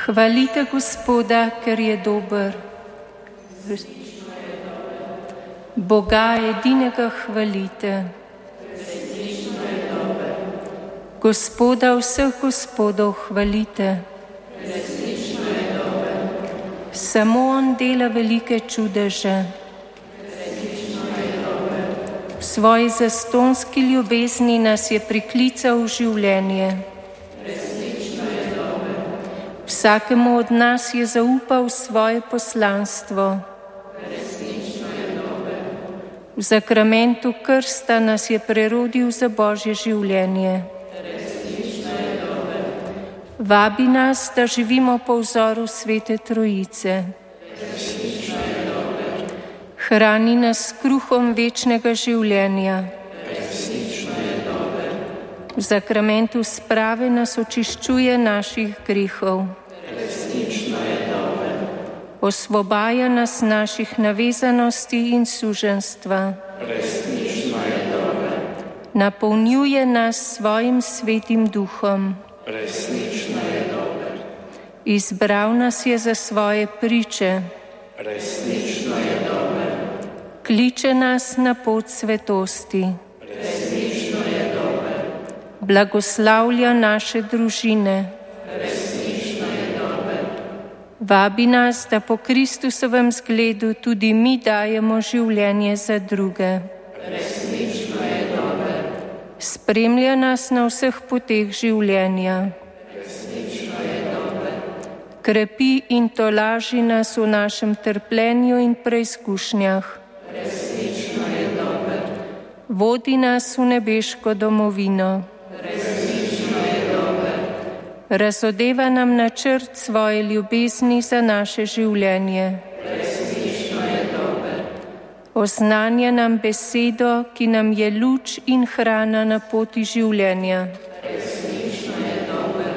Hvalite Gospoda, ker je dober. Boga edinega hvalite. Gospoda vseh gospodov hvalite. Samo on dela velike čudeže. V svoji zastonski ljubezni nas je priklical v življenje. Vsakemu od nas je zaupal svoje poslanstvo. V zakramentu krsta nas je prerodil za Božje življenje. Vabi nas, da živimo po vzoru Svete Trojice. Hrani nas s kruhom večnega življenja. V zakramentu sprave nas očiščuje naših grehov. Osvobaja nas naših navezanosti in suženjstva. Napolnjuje nas svojim svetim duhom. Resnično je dober. Izbral nas je za svoje priče. Resnično je dober. Kliče nas na pot svetosti. Resnično je dober. Blagoslavlja naše družine. Resnično je dober. Vabi nas, da po Kristusovem zgledu tudi mi dajemo življenje za druge. Resnično je dober. Spremlja nas na vseh poteh življenja. Resnično je dober. Krepi in tolaži nas v našem trpljenju in preizkušnjah. Resnično je dober. Vodi nas v nebeško domovino. Resnično je dober. Razodeva nam načrt svoje ljubezni za naše življenje. Resnično je dober. Oznanja nam besedo, ki nam je luč in hrana na poti življenja. Resnično je dober.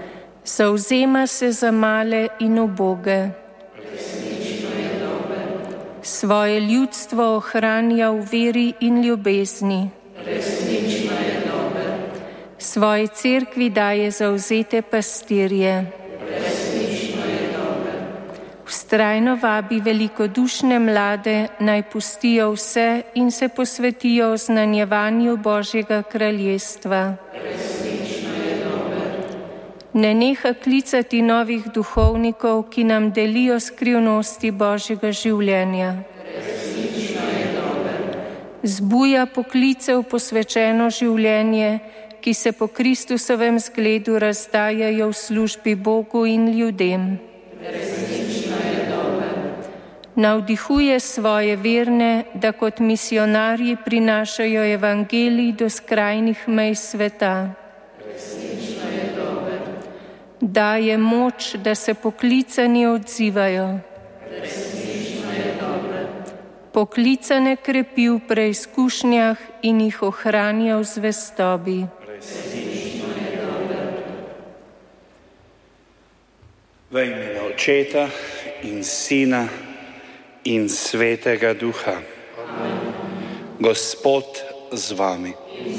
Zavzema se za male in uboge. Resnično je dober. Svoje ljudstvo ohranja v veri in ljubezni. Resnično je dober. Svoji cerkvi daje zavzete pastirje. Resnično je dober. Vztrajno vabi velikodušne mlade, naj pustijo vse in se posvetijo oznanjevanju Božjega kraljestva. Resnično je dober. Ne neha klicati novih duhovnikov, ki nam delijo skrivnosti Božjega življenja. Resnično je dober. Zbuja poklice v posvečeno življenje, ki se po Kristusovem zgledu razdajajo v službi Bogu in ljudem. Resnično je dober. Navdihuje svoje verne, da kot misionarji prinašajo evangelij do skrajnih mej sveta. Resnično je dober. Daje moč, da se poklicani odzivajo. Resnično je dober. Poklicane krepi v preizkušnjah in jih ohranja v zvestobi. Resnično je dober. V imenu Očeta in Sina in Svetega Duha. Amen. Gospod z vami.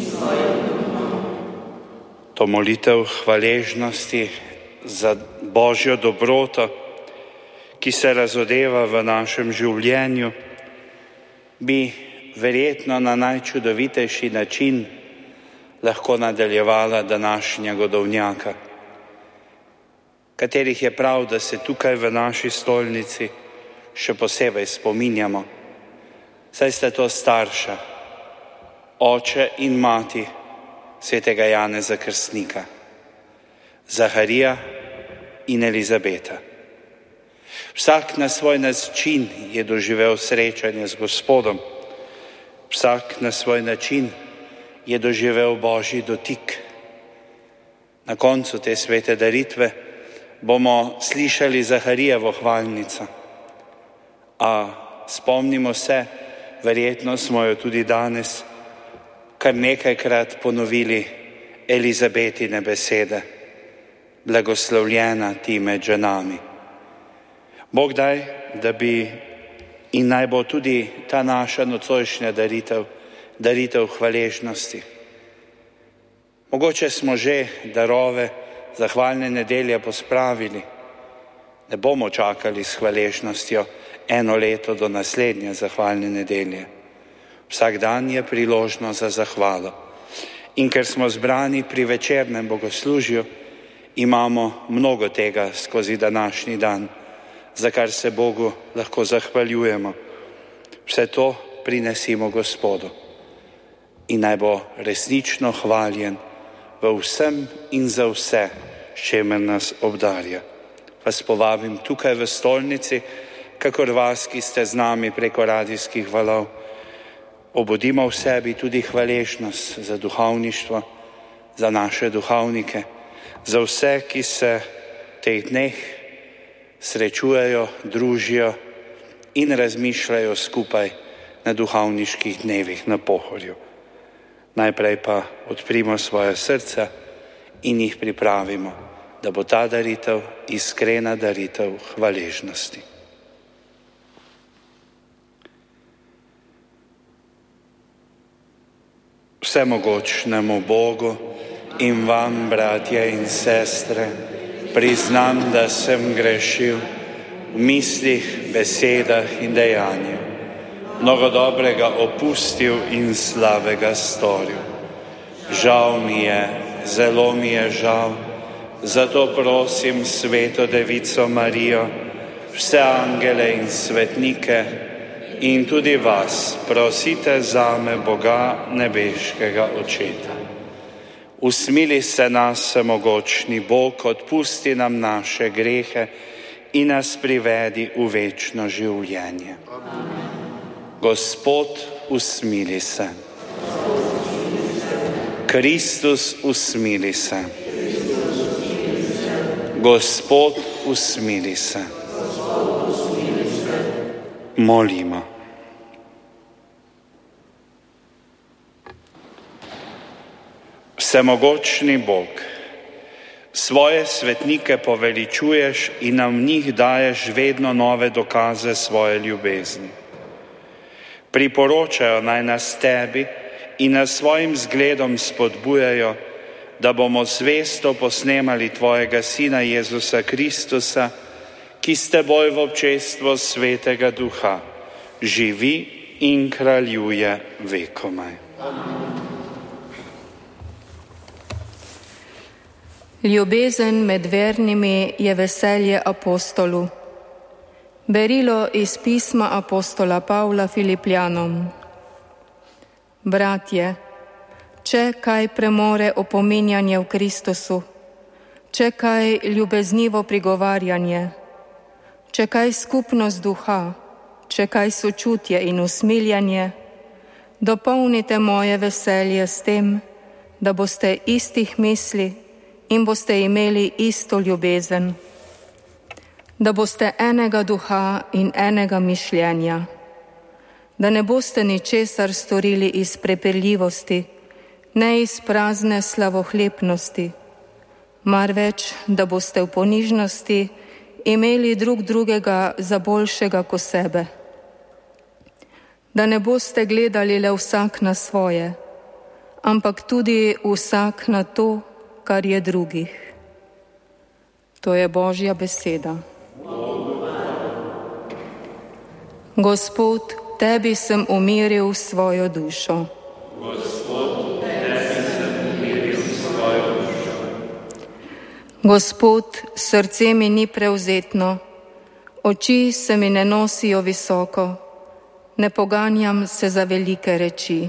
To molitev hvaležnosti za Božjo dobroto, ki se razodeva v našem življenju, bi verjetno na najčudovitejši način lahko nadaljevala današnja godovnjaka, katerih je prav, da se tukaj v naši stolnici še posebej spominjamo, saj sta to starša, oče in mati svetega Janeza Krstnika, Zaharija in Elizabeta. Vsak na svoj način je doživel srečanje z Gospodom, vsak na svoj način je doživel Božji dotik. Na koncu te svete daritve bomo slišali Zaharijevo hvalnico, a spomnimo se, verjetno smo jo tudi danes kar nekajkrat ponovili, Elizabetine besede: blagoslovljena ti med ženami. Bog daj, da bi in naj bo tudi ta naša nocojšnja daritev hvaležnosti. Mogoče smo že darove zahvalne nedelje pospravili, ne bomo čakali s hvaležnostjo eno leto do naslednje zahvalne nedelje. Vsak dan je priložnost za zahvalo. In ker smo zbrani pri večernem bogoslužju, imamo mnogo tega skozi današnji dan, za kar se Bogu lahko zahvaljujemo. Vse to prinesimo Gospodu in naj bo resnično hvaljen v vsem in za vse, s čemer nas obdarja. Vas povabim tukaj v stolnici, kakor vas, ki ste z nami preko radijskih valov. Obudimo v sebi tudi hvaležnost za duhovništvo, za naše duhovnike, za vse, ki se v teh dneh srečujejo, družijo in razmišljajo skupaj na duhovniških dnevih na Pohorju. Najprej pa odprimo svoje srca in jih pripravimo, da bo ta daritev iskrena daritev hvaležnosti. Vsemogočnemu Bogu in vam, bratje in sestre, priznam, da sem grešil v mislih, besedah in dejanju. Mnogo dobrega opustil in slabega storil. Žal mi je, zelo mi je žal, zato prosim Sveto Devico Marijo, vse angele in svetnike in tudi vas, prosite zame Boga nebeškega Očeta. Usmili se nas, vsemogočni Bog, odpusti nam naše grehe in nas privedi v večno življenje. Gospod, usmili se. Kristus, usmili se. Gospod, usmili se. Molimo. Vsemogočni Bog, svoje svetnike poveličuješ in nam v njih daješ vedno nove dokaze svoje ljubezni. Priporočajo naj nas tebi in nas svojim zgledom spodbujajo, da bomo zvesto posnemali tvojega Sina Jezusa Kristusa, ki s teboj v občestvu Svetega Duha živi in kraljuje vekomaj. Ljubezen med vernimi je veselje apostolu. Berilo iz pisma apostola Pavla Filipljanom. Bratje, če kaj premore opominjanje v Kristusu, če kaj ljubeznivo prigovarjanje, če kaj skupnost duha, če kaj sočutje in usmiljanje, dopolnite moje veselje s tem, da boste istih misli in boste imeli isto ljubezen, da boste enega duha in enega mišljenja, da ne boste ničesar storili iz prepirljivosti, ne iz prazne slavohlepnosti, marveč, da boste v ponižnosti imeli drug drugega za boljšega ko sebe. Da ne boste gledali le vsak na svoje, ampak tudi vsak na to, kar je drugih. To je Božja beseda. Gospod, tebi sem umiril svojo dušo. Gospod, tebi sem umiril svojo dušo. Gospod, srce mi ni prevzetno, oči se mi ne nosijo visoko, ne poganjam se za velike reči.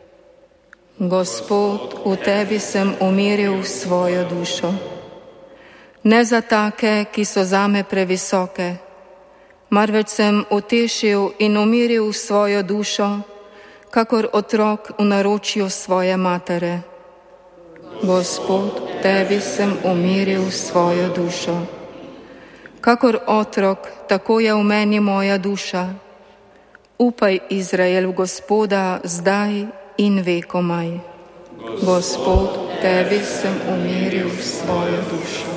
Gospod, v tebi sem umiril svojo dušo. Ne za take, ki so zame previsoke, marveč sem utešil in umiril svojo dušo, kakor otrok v naročju svoje matere. Gospod, tebi sem umiril svojo dušo. Kakor otrok, tako je v meni moja duša. Upaj, Izrael, v Gospoda zdaj in vekomaj. Gospod, tebi sem umiril svojo dušo.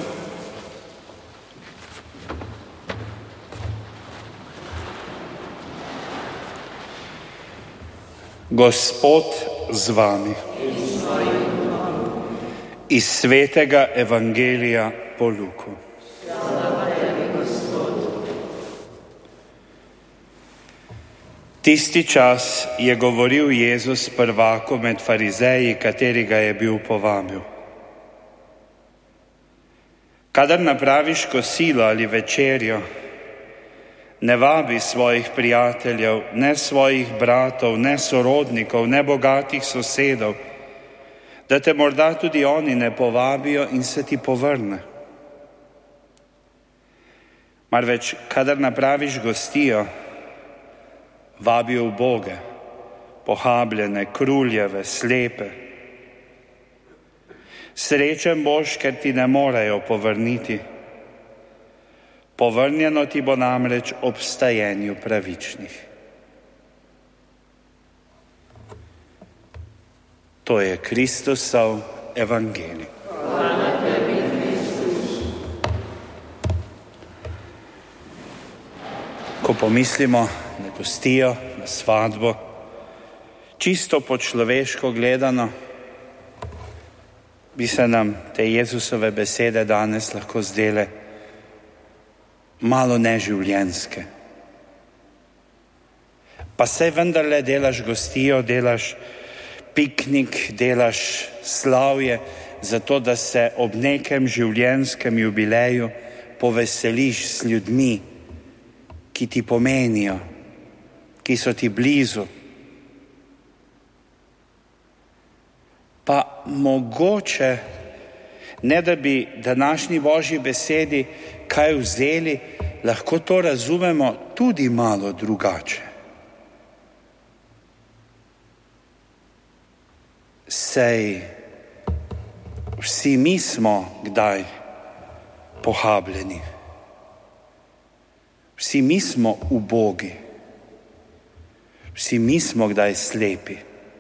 Gospod z vami. Iz Svetega Evangelija po Luku. Tisti čas je govoril Jezus prvaku med farizeji, katerega je bil povabil. Kadar napraviš kosilo ali večerjo, ne vabi svojih prijateljev, ne svojih bratov, ne sorodnikov, ne bogatih sosedov, da te morda tudi oni ne povabijo in se ti povrne. Marveč, kadar napraviš gostijo, vabi uboge, pohabljene, kruljeve, slepe. Srečen boš, ker ti ne morejo povrniti. Povrnjeno ti bo namreč ob stajenju pravičnih. To je Kristusov evangelij. Ko pomislimo na gostijo, na svadbo, čisto po človeško gledano, bi se nam te Jezusove besede danes lahko zdele malo neživljenjske. Pa saj vendarle delaš gostijo, delaš piknik, delaš slavje, zato da se ob nekem življenjskem jubileju poveseliš s ljudmi, ki ti pomenijo, ki so ti blizu. Pa mogoče, ne da bi današnji Božji besedi kaj vzeli, lahko to razumemo tudi malo drugače. Sej vsi mi smo kdaj pohabljeni. Vsi mi smo ubogi. Vsi mi smo kdaj slepi.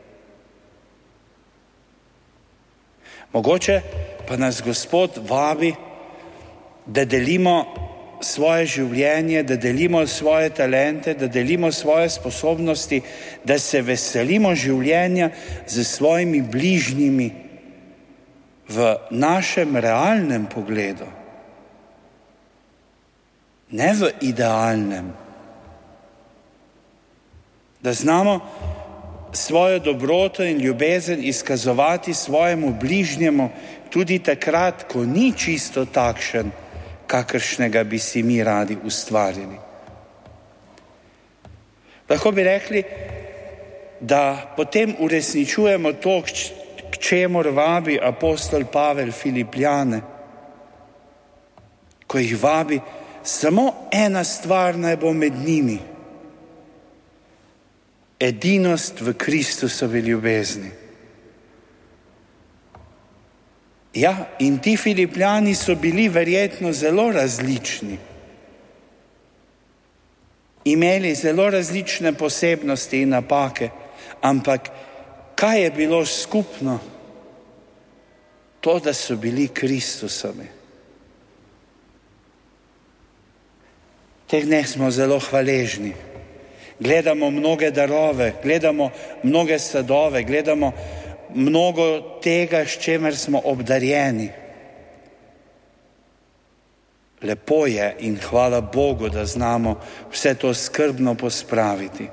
Mogoče pa nas Gospod vabi, da delimo svoje življenje, da delimo svoje talente, da delimo svoje sposobnosti, da se veselimo življenja z svojimi bližnjimi v našem realnem pogledu. Ne v idealnem. Da znamo svojo dobroto in ljubezen izkazovati svojemu bližnjemu tudi takrat, ko ni čisto takšen, kakršnega bi si mi radi ustvarili. Lahko bi rekli, da potem uresničujemo to, k čemur vabi apostol Pavel Filipljane, ko jih vabi, samo ena stvar naj bo med njimi. Edinost v Kristusovi ljubezni. Ja, in ti Filipljani so bili verjetno zelo različni. Imeli zelo različne posebnosti in napake, ampak kaj je bilo skupno? To, da so bili Kristusovi. Teh dneh smo zelo hvaležni. Gledamo mnoge darove, gledamo mnoge sadove, gledamo mnogo tega, s čemer smo obdarjeni. Lepo je in hvala Bogu, da znamo vse to skrbno pospraviti.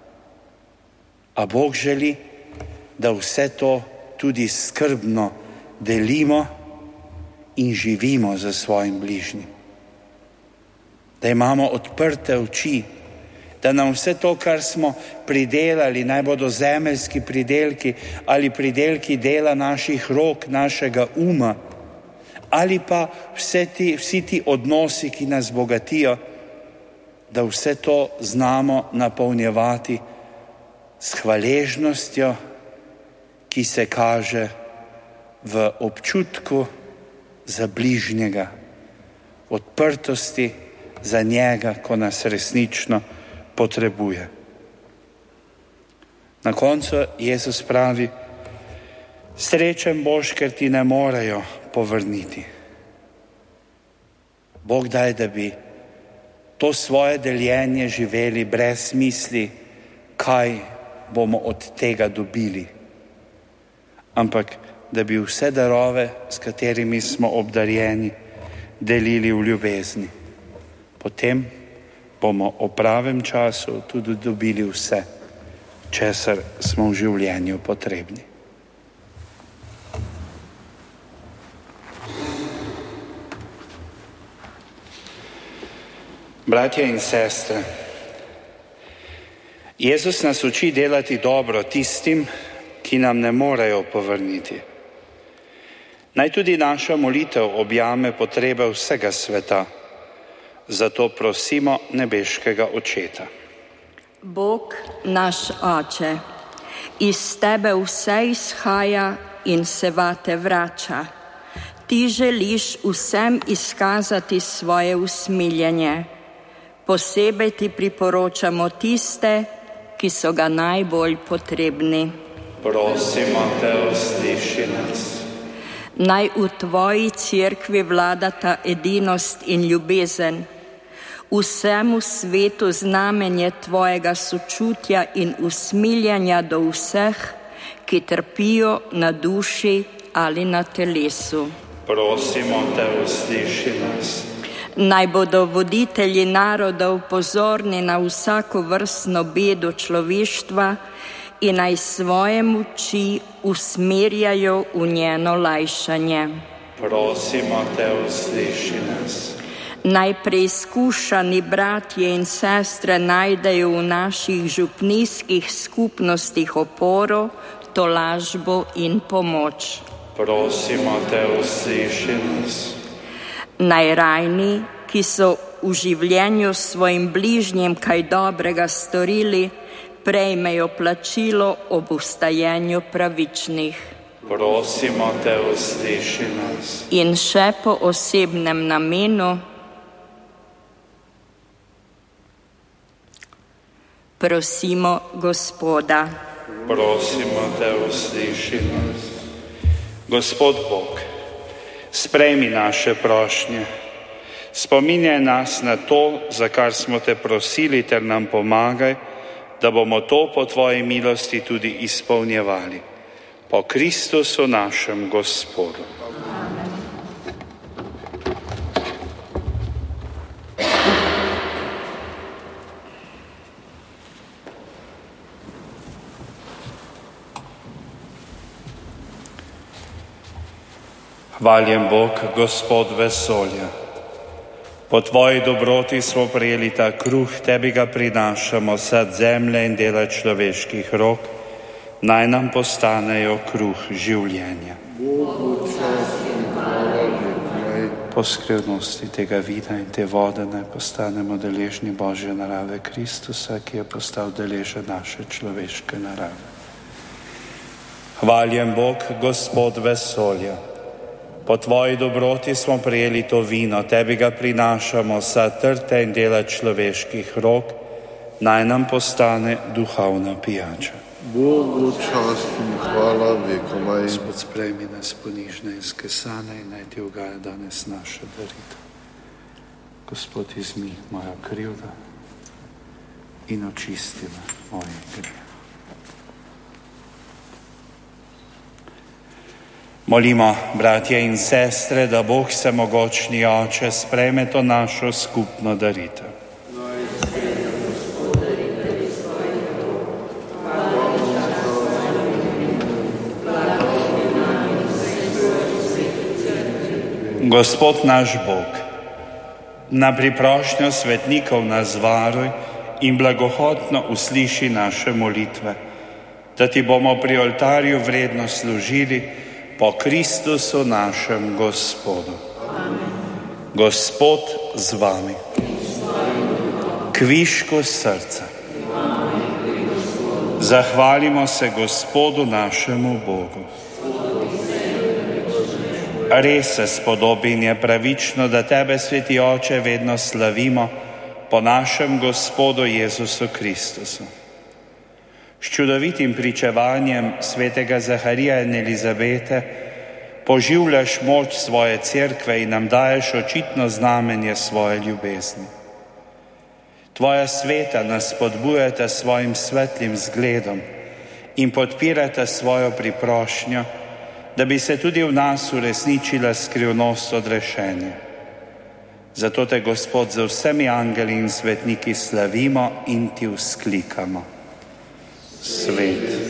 A Bog želi, da vse to tudi skrbno delimo in živimo za svojim bližnjim. Da imamo odprte oči, da nam vse to, kar smo pridelali, naj bodo zemeljski pridelki ali pridelki dela naših rok, našega uma, ali pa vsi ti odnosi, ki nas bogatijo, da vse to znamo napolnjevati s hvaležnostjo, ki se kaže v občutku za bližnjega, odprtosti za njega, ko nas resnično potrebuje. Na koncu Jezus pravi, srečen boš, ker ti ne morejo povrniti. Bog daj, da bi to svoje deljenje živeli brez misli, kaj bomo od tega dobili. Ampak da bi vse darove, s katerimi smo obdarjeni, delili v ljubezni. Potem bomo o pravem času tudi dobili vse, česar smo v življenju potrebni. Bratje in sestre, Jezus nas uči delati dobro tistim, ki nam ne morejo povrniti. Naj tudi naša molitev objame potrebe vsega sveta, zato prosimo nebeškega Očeta. Bog naš Oče, iz tebe vse izhaja in se vate vrača. Ti želiš vsem izkazati svoje usmiljenje. Posebej ti priporočamo tiste, ki so ga najbolj potrebni. Prosimo te, usliši nas. Naj v tvoji cerkvi vladata edinost in ljubezen, vsemu svetu znamenje tvojega sočutja in usmiljenja do vseh, ki trpijo na duši ali na telesu. Prosimo te, usliši nas. Naj bodo voditelji narodov pozorni na vsako vrstno bedo človeštva in naj svoje moči usmerjajo v njeno lajšanje. Prosimo te, usliši nas. Naj preizkušani bratje in sestre najdejo v naših župnijskih skupnostih oporo, tolažbo in pomoč. Prosimo te, usliši nas. Naj rajni, ki so v življenju svojim bližnjim kaj dobrega storili, prejmejo plačilo ob vstajenju pravičnih. Prosimo te, usliši nas. In še po osebnem namenu prosimo Gospoda. Prosimo te, usliši nas. Gospod Bog, sprejmi naše prošnje, spominjaj nas na to, za kar smo te prosili, ter nam pomagaj, da bomo to po tvoji milosti tudi izpolnjevali. Po Kristusu našem Gospodu. Hvaljen Bog, Gospod vesolja. Po tvoji dobroti smo prejeli ta kruh, tebi ga prinašamo, sad zemlje in dela človeških rok, naj nam postanejo kruh življenja. Po skrivnosti tega vina in te vode naj postanemo deležni Božje narave Kristusa, ki je postal deležen naše človeške narave. Hvaljen Bog, Gospod vesolja. Po tvoji dobroti smo prejeli to vino, tebi ga prinašamo, sad trte in dela človeških rok, naj nam postane duhovna pijača. Bogu čast in hvala vekomaj. Gospod, sprejmi nas ponižne in skesane in naj ti ugaja danes naša daritev. Gospod, izmi moja krivda in očisti me moje grehe. Molimo, bratje in sestre, da Bog vsemogočni Oče sprejme to našo skupno daritev. Gospod naš Bog, na priprošnjo svetnikov nas varuj in blagohotno usliši naše molitve, da ti bomo pri oltarju vredno služili po Kristusu našem Gospodu. Amen. Gospod z vami. Kvišku srca. Zahvalimo se Gospodu našemu Bogu. Res se spodobi in je pravično, da tebe, sveti Oče, vedno slavimo po našem Gospodu Jezusu Kristusu. S čudovitim pričevanjem svetega Zaharija in Elizabete poživljaš moč svoje cerkve in nam daješ očitno znamenje svoje ljubezni. Tvoja sveta nas spodbujata svojim svetlim zgledom in podpirata svojo priprošnjo, da bi se tudi v nas uresničila skrivnost odrešenja. Zato te, Gospod, z vsemi angeli in svetniki slavimo in ti vzklikamo. Svet.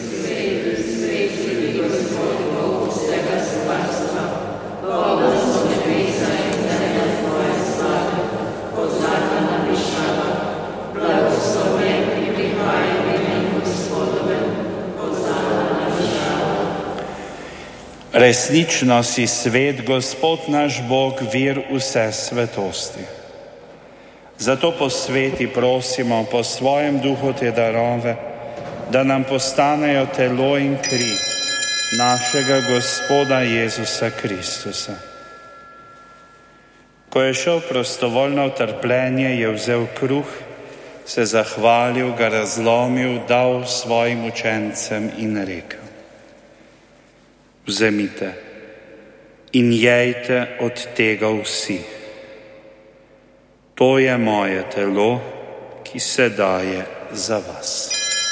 Resnično si svet, Gospod naš Bog, vir vse svetosti. Zato po sveti prosimo po svojem duhu te darove, da nam postanejo telo in kri našega Gospoda Jezusa Kristusa. Ko je šel prostovoljno v trpljenje, je vzel kruh, se zahvalil, ga razlomil, dal svojim učencem in rekel: Vzemite in jejte od tega vsi. To je moje telo, ki se daje za vas.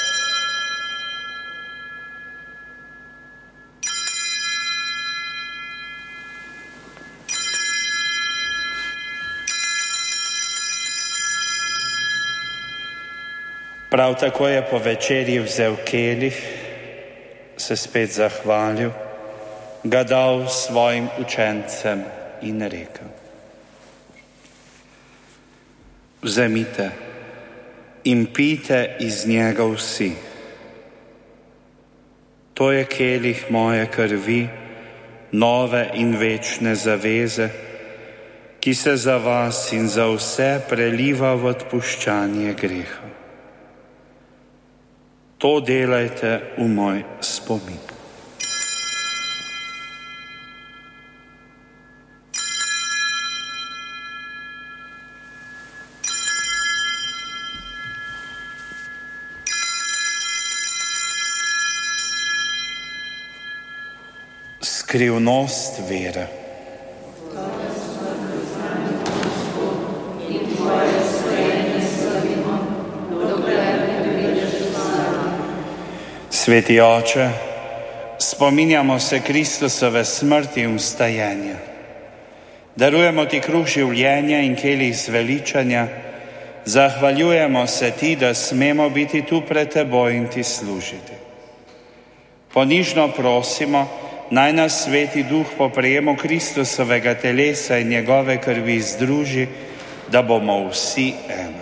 Prav tako je po večerji vzel kelih, se spet zahvalil, ga dal svojim učencem in rekel: Vzemite in pijte iz njega vsi. To je kelih moje krvi, nove in večne zaveze, ki se za vas in za vse preliva v odpuščanje greha. To delajte v moj spomin. Skrivnost vere. Sveti Oče, spominjamo se Kristusove smrti in vstajenja. Darujemo ti kruh življenja in kelih zveličanja, zahvaljujemo se ti, da smemo biti tu pred teboj in ti služiti. Ponižno prosimo, naj nas Sveti Duh po prejemu Kristusovega telesa in njegove krvi združi, da bomo vsi eno.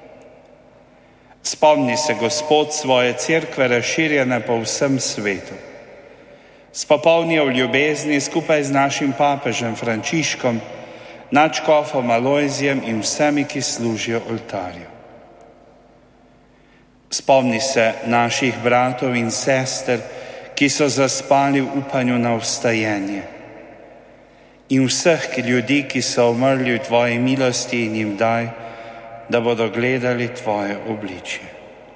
Spomni se, Gospod, svoje cerkve razširjene po vsem svetu. Spopolni jo v ljubezni skupaj z našim papežem Frančiškom, nadškofom Alojzijem in vsemi, ki služijo oltarju. Spomni se naših bratov in sester, ki so zaspali v upanju na vstajenje, in vseh ljudi, ki so umrli v tvoji milosti, in jim daj, da bodo gledali tvoje obličje.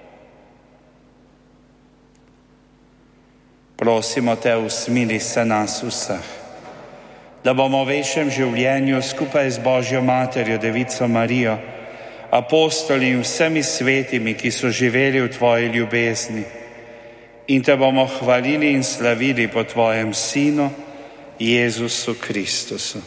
Prosimo te, usmili se nas vseh, da bomo v večnem življenju skupaj z Božjo materjo, Devico Marijo, apostoli in vsemi svetimi, ki so živeli v tvoji ljubezni, in te bomo hvalili in slavili po tvojem Sinu, Jezusu Kristusu.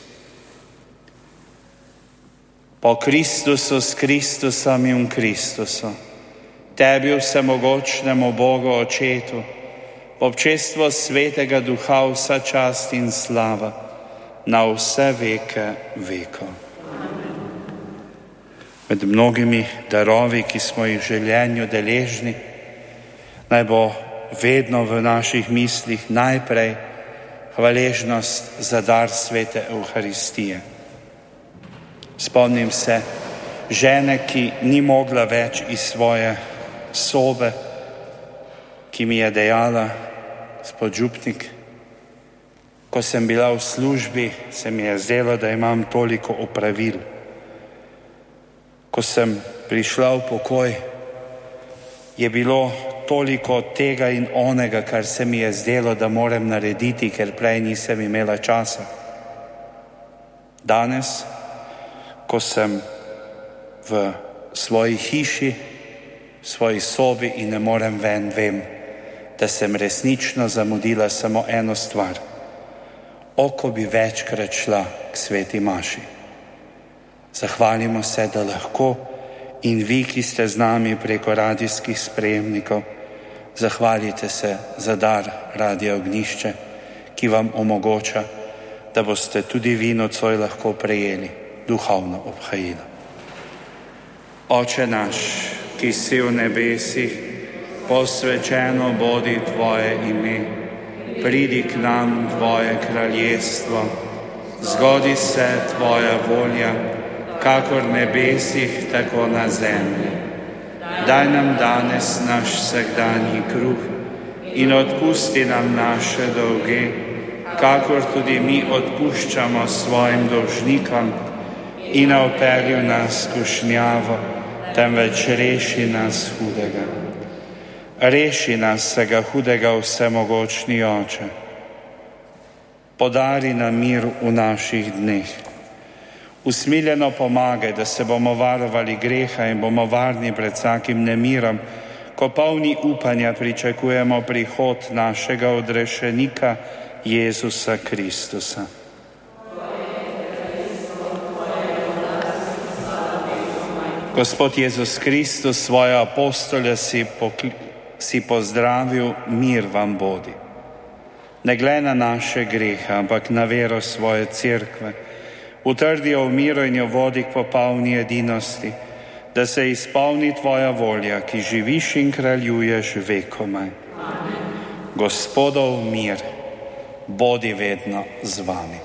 Po Kristusu, s Kristusom in v Kristusu, tebi vsemogočnemu Bogu Očetu, po občestvu Svetega Duha vsa čast in slava, na vse veke vekov. Med mnogimi darovi, ki smo jih v življenju deležni, naj bo vedno v naših mislih najprej hvaležnost za dar svete Evharistije. Spomnim se žene, ki ni mogla več iz svoje sobe, ki mi je dejala: Gospod župnik, ko sem bila v službi, se mi je zdelo, da imam toliko opravil. Ko sem prišla v pokoj, je bilo toliko tega in onega, kar se mi je zdelo, da moram narediti, ker prej nisem imela časa. Danes, ko sem v svoji hiši, v svoji sobi in ne morem ven, vem, da sem resnično zamudila samo eno stvar. Ko bi večkrat šla k sveti maši. Zahvalimo se, da lahko in vi, ki ste z nami preko radijskih sprejemnikov, zahvalite se za dar Radia Ognjišče, ki vam omogoča, da boste tudi vi nocoj lahko prejeli duhovno obhajilo. Oče naš, ki si v nebesih, posvečeno bodi tvoje ime, pridi k nam tvoje kraljestvo, zgodi se tvoja volja, kakor v nebesih, tako na zemlji. Daj nam danes naš vsakdanji kruh in odpusti nam naše dolge, kakor tudi mi odpuščamo svojim dolžnikom, in ne vpelji v nas skušnjavo, temveč reši nas hudega. Reši nas vsega hudega, vsemogočni Oče. Podari nam mir v naših dneh. Usmiljeno pomagaj, da se bomo varovali greha in bomo varni pred vsakim nemirom, ko polni upanja pričakujemo prihod našega odrešenika Jezusa Kristusa. Gospod Jezus Kristus, svoje apostole si pozdravil, mir vam bodi. Ne glej na naše grehe, ampak na vero svoje cerkve. Utrdi jo v miru in jo vodi k popolni edinosti, da se izpolni tvoja volja, ki živiš in kraljuješ vekomaj. Gospodov mir, bodi vedno z vami.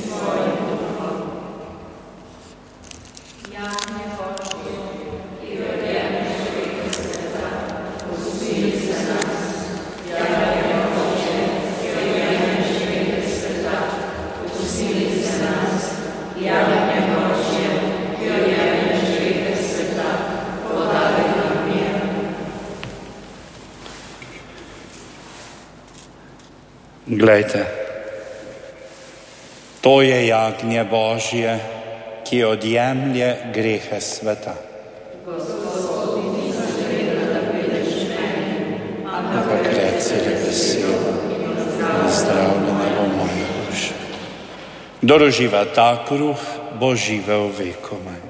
Glejte, to je jagnje Božje, ki odjemlje grehe sveta. Ampak reci le besedo, zdravljena bo moja duša. Kdor uživa ta kruh, bo živel vekomaj.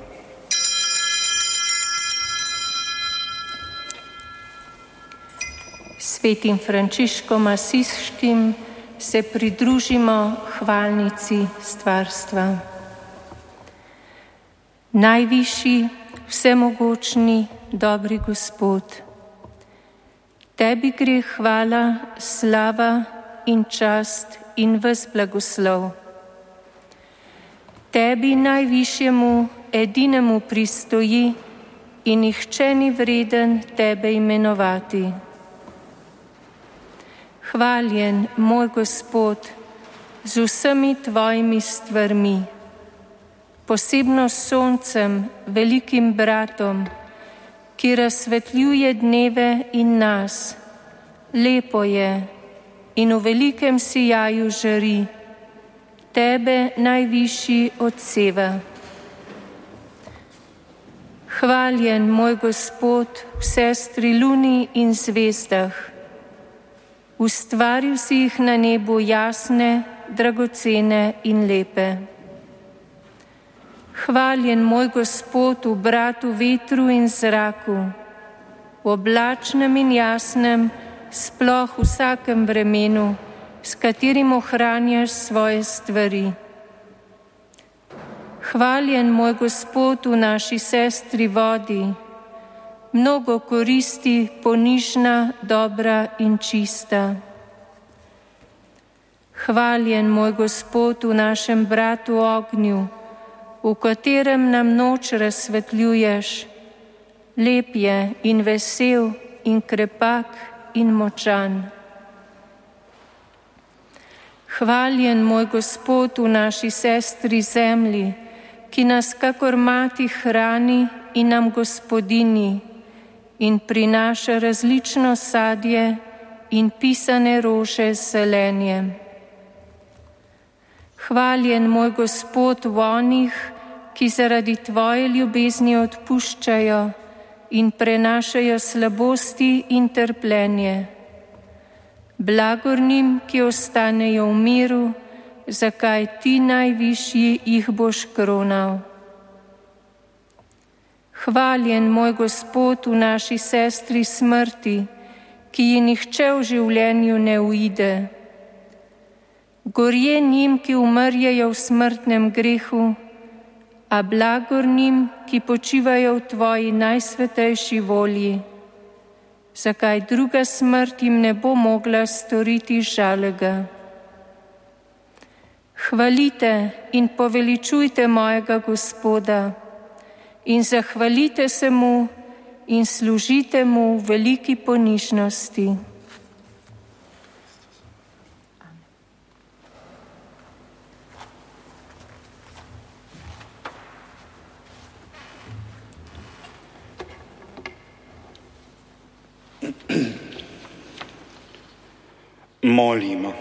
Svetim Frančiškom Asiškim se pridružimo hvalnici stvarstva. Najvišji, vsemogočni, dobri Gospod, tebi gre hvala, slava in čast in ves blagoslov. Tebi najvišjemu, edinemu pristoji in nihče ni vreden tebe imenovati. Hvaljen, moj Gospod, z vsemi tvojimi stvarmi, posebno s soncem, velikim bratom, ki razsvetljuje dneve in nas. Lepo je in v velikem sijaju žari, tebe najvišji odseva. Hvaljen, moj Gospod, v sestri luni in zvezdah, ustvaril si jih na nebu jasne, dragocene in lepe. Hvaljen, moj Gospod, v bratu vetru in zraku, v oblačnem in jasnem, sploh v vsakem vremenu, s katerim ohranjaš svoje stvari. Hvaljen, moj Gospod, v naši sestri vodi, mnogo koristi, ponižna, dobra in čista. Hvaljen, moj Gospod, v našem bratu ognju, v katerem nam noč razsvetljuješ. Lep je in vesel in krepak in močan. Hvaljen, moj Gospod, v naši sestri zemlji, ki nas kakor mati hrani in nam gospodini in prinaša različno sadje in pisane rože z zelenjem. Hvaljen, moj Gospod, v onih, ki zaradi tvoje ljubezni odpuščajo in prenašajo slabosti in trpljenje. Blagor njim, ki ostanejo v miru, zakaj ti najvišji jih boš kronal. Hvaljen moj Gospod v naši sestri smrti, ki ji nihče v življenju ne uide. Gorje njim, ki umrjejo v smrtnem grehu, a blagor njim, ki počivajo v tvoji najsvetejši volji. Zakaj druga smrt jim ne bo mogla storiti žalega? Hvalite in poveličujte mojega Gospoda in zahvalite se mu in služite mu v veliki ponižnosti. Molimo.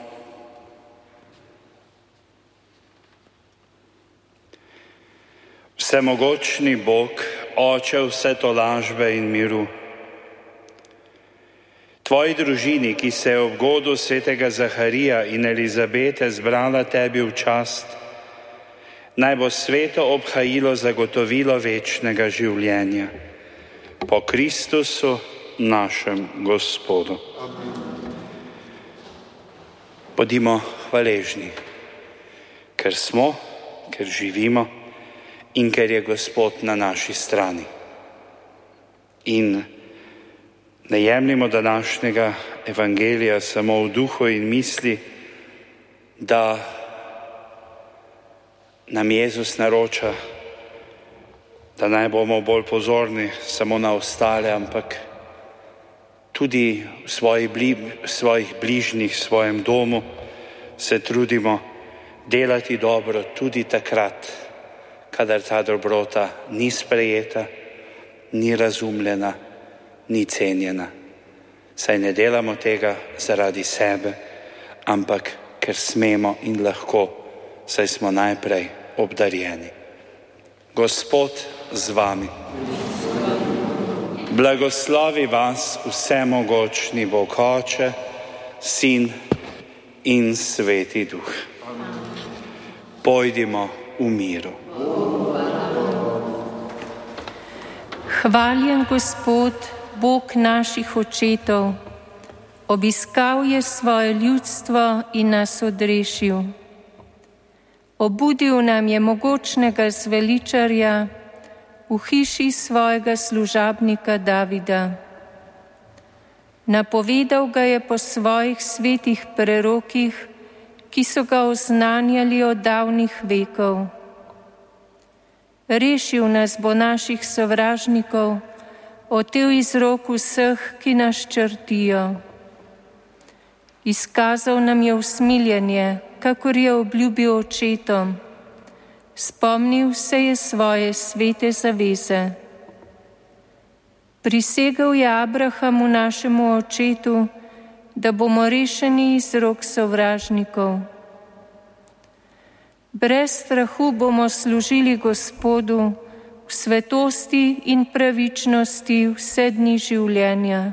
Vsemogočni Bog, Oče vsetolažbe in miru, tvoji družini, ki se je ob godu svetega Zaharija in Elizabete zbrala tebi v čast, naj bo sveto obhajilo zagotovilo večnega življenja. Po Kristusu, našem Gospodu. Bodimo hvaležni, ker smo, ker živimo in ker je Gospod na naši strani. In ne jemljimo današnjega evangelija samo v duhu in misli, da nam Jezus naroča, da naj bomo bolj pozorni samo na ostale, ampak tudi v svojih bližnjih, v svojem domu se trudimo delati dobro tudi takrat, kadar ta dobrota ni sprejeta, ni razumljena, ni cenjena. Saj ne delamo tega zaradi sebe, ampak ker smemo in lahko, saj smo najprej obdarjeni. Gospod z vami. Blagoslovi vas vsemogočni Bog Oče, Sin in Sveti Duh. Pojdimo v miru. Hvaljen Gospod, Bog naših očetov, obiskal je svoje ljudstvo in nas odrešil. Obudil nam je mogočnega zveličarja v hiši svojega služabnika Davida. Napovedal ga je po svojih svetih prerokih, ki so ga oznanjali od davnih vekov. Rešil nas bo naših sovražnikov, otel iz rok vseh, ki nas črtijo. Izkazal nam je usmiljenje, kakor je obljubil očetom. Spomnil se je svoje svete zaveze. Prisegel je Abrahamu, našemu očetu, da bomo rešeni iz rok sovražnikov. Brez strahu bomo služili Gospodu v svetosti in pravičnosti vse dni življenja.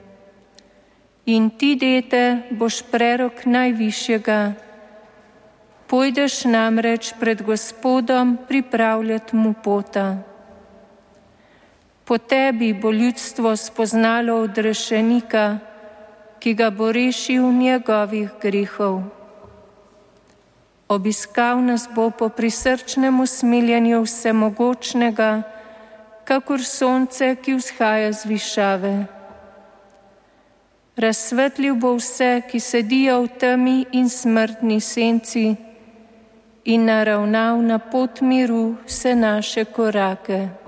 In ti, dete, boš prerok najvišjega, pojdeš namreč pred Gospodom pripravljati mu pota. Po tebi bo ljudstvo spoznalo odrešenika, ki ga bo rešil njegovih grehov. Obiskal nas bo po prisrčnem usmiljenju vsemogočnega, kakor sonce, ki vzhaja z višave. Razsvetlil bo vse, ki sedijo v temi in smrtni senci, in naravnal na pot miru vse naše korake.